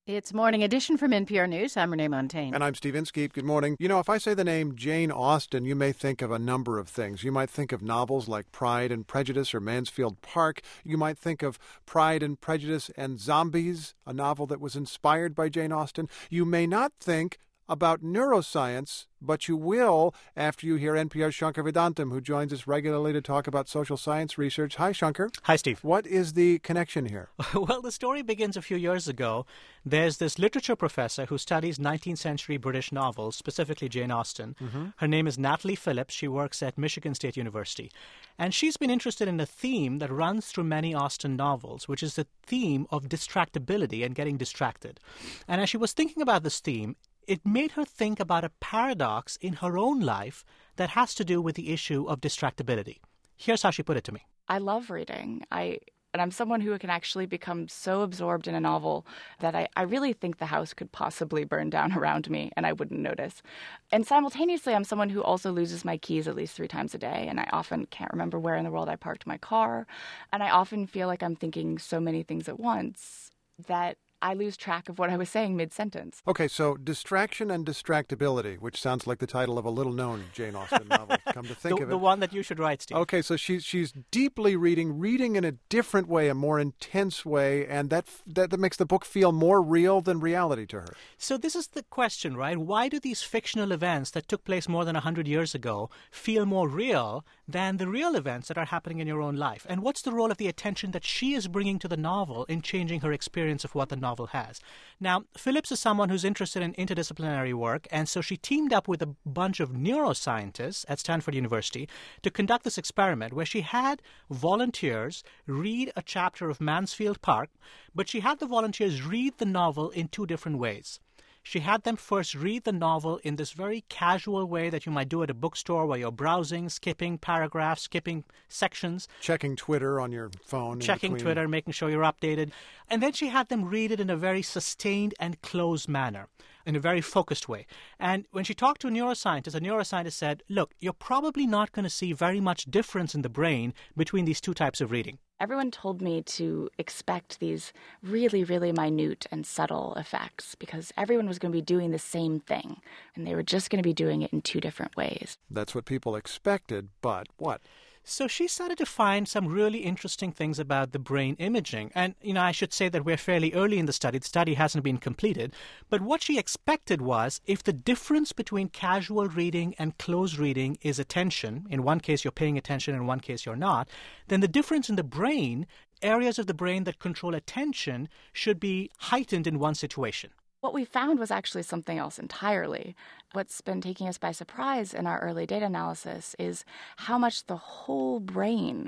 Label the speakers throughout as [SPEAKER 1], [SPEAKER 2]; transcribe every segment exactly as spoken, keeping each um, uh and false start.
[SPEAKER 1] It's Morning Edition from N P R News. I'm Renee Montaigne.
[SPEAKER 2] And I'm Steve Inskeep. Good morning. You know, if I say the name Jane Austen, you may think of a number of things. You might think of novels like Pride and Prejudice or Mansfield Park. You might think of Pride and Prejudice and Zombies, a novel that was inspired by Jane Austen. You may not think about neuroscience, but you will after you hear N P R's Shankar Vedantam, who joins us regularly to talk about social science research. Hi, Shankar.
[SPEAKER 3] Hi, Steve.
[SPEAKER 2] What is the connection here?
[SPEAKER 3] Well, the story begins a few years ago. There's this literature professor who studies nineteenth century British novels, specifically Jane Austen. Mm-hmm. Her name is Natalie Phillips. She works at Michigan State University. And she's been interested in a theme that runs through many Austen novels, which is the theme of distractibility and getting distracted. And as she was thinking about this theme, it made her think about a paradox in her own life that has to do with the issue of distractibility. Here's how she put it to me.
[SPEAKER 4] I love reading. I and I'm someone who can actually become so absorbed in a novel that I, I really think the house could possibly burn down around me and I wouldn't notice. And simultaneously, I'm someone who also loses my keys at least three times a day, and I often can't remember where in the world I parked my car. And I often feel like I'm thinking so many things at once that I lose track of what I was saying mid-sentence.
[SPEAKER 2] Okay, so distraction and distractibility, which sounds like the title of a little-known Jane Austen novel, come to think
[SPEAKER 3] the,
[SPEAKER 2] of it.
[SPEAKER 3] The one that you should write, Steve.
[SPEAKER 2] Okay, so she's she's deeply reading, reading in a different way, a more intense way, and that, that that makes the book feel more real than reality to her.
[SPEAKER 3] So this is the question, right? Why do these fictional events that took place more than one hundred years ago feel more real than the real events that are happening in your own life? And what's the role of the attention that she is bringing to the novel in changing her experience of what the novel has? Now, Phillips is someone who's interested in interdisciplinary work, and so she teamed up with a bunch of neuroscientists at Stanford University to conduct this experiment where she had volunteers read a chapter of Mansfield Park, but she had the volunteers read the novel in two different ways. She had them first read the novel in this very casual way that you might do at a bookstore where you're browsing, skipping paragraphs, skipping sections.
[SPEAKER 2] Checking Twitter on your phone.
[SPEAKER 3] Checking Twitter, making sure you're updated. And then she had them read it in a very sustained and closed manner, in a very focused way. And when she talked to a neuroscientist, a neuroscientist said, look, you're probably not going to see very much difference in the brain between these two types of reading.
[SPEAKER 4] Everyone told me to expect these really, really minute and subtle effects because everyone was going to be doing the same thing, and they were just going to be doing it in two different ways.
[SPEAKER 2] That's what people expected, but what?
[SPEAKER 3] So she started to find some really interesting things about the brain imaging. And, you know, I should say that we're fairly early in the study. The study hasn't been completed. But what she expected was if the difference between casual reading and close reading is attention, in one case you're paying attention, in one case you're not, then the difference in the brain, areas of the brain that control attention, should be heightened in one situation.
[SPEAKER 4] What we found was actually something else entirely. What's been taking us by surprise in our early data analysis is how much the whole brain,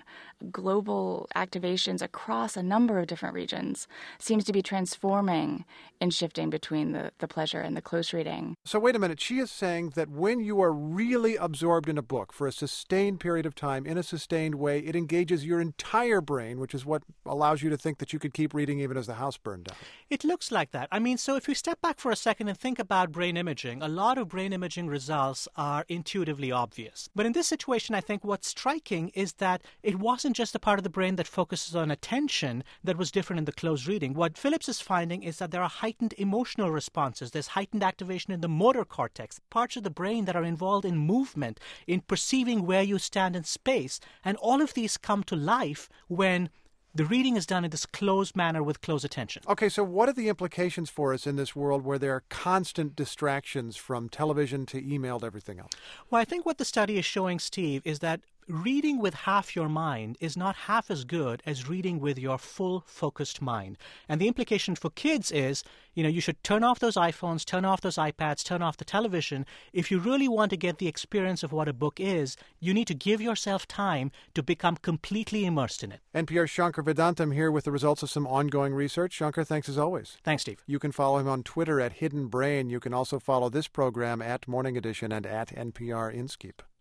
[SPEAKER 4] global activations across a number of different regions, seems to be transforming and shifting between the, the pleasure and the close reading.
[SPEAKER 2] So wait a minute. She is saying that when you are really absorbed in a book for a sustained period of time, in a sustained way, it engages your entire brain, which is what allows you to think that you could keep reading even as the house burned down.
[SPEAKER 3] It looks like that. I mean, so if we step back for a second and think about brain imaging, a lot of brain imaging results are intuitively obvious. But in this situation, I think what's striking is that it wasn't just the part of the brain that focuses on attention that was different in the closed reading. What Phillips is finding is that there are heightened emotional responses. There's heightened activation in the motor cortex, parts of the brain that are involved in movement, in perceiving where you stand in space. And all of these come to life when the reading is done in this closed manner with close attention.
[SPEAKER 2] Okay, so what are the implications for us in this world where there are constant distractions from television to email to everything else?
[SPEAKER 3] Well, I think what the study is showing, Steve, is that reading with half your mind is not half as good as reading with your full focused mind. And the implication for kids is, you know, you should turn off those iPhones, turn off those iPads, turn off the television. If you really want to get the experience of what a book is, you need to give yourself time to become completely immersed in it.
[SPEAKER 2] N P R's Shankar Vedantam here with the results of some ongoing research. Shankar, thanks as always.
[SPEAKER 3] Thanks, Steve.
[SPEAKER 2] You can follow him on Twitter at Hidden Brain. You can also follow this program at Morning Edition and at N P R Inskeep.